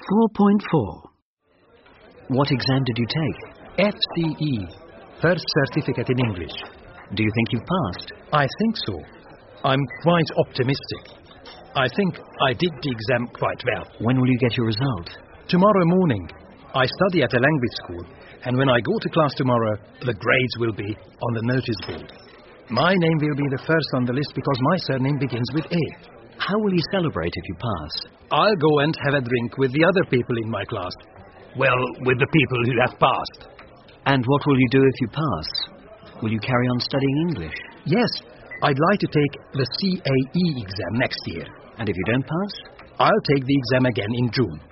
4.4. What exam did you take? FCE, First Certificate in English. Do you think you've passed? I think so. I'm quite optimistic. I think I did the exam quite well. When will you get your result? Tomorrow morning. I study at a language school, and when I go to class tomorrow, the grades will be on the notice board. My name will be the first on the list because my surname begins with A. How will you celebrate if you pass? I'll go and have a drink with the other people in my class. Well, with the people who have passed. And what will you do if you pass? Will you carry on studying English? Yes, I'd like to take the CAE exam next year. And if you don't pass? I'll take the exam again in June.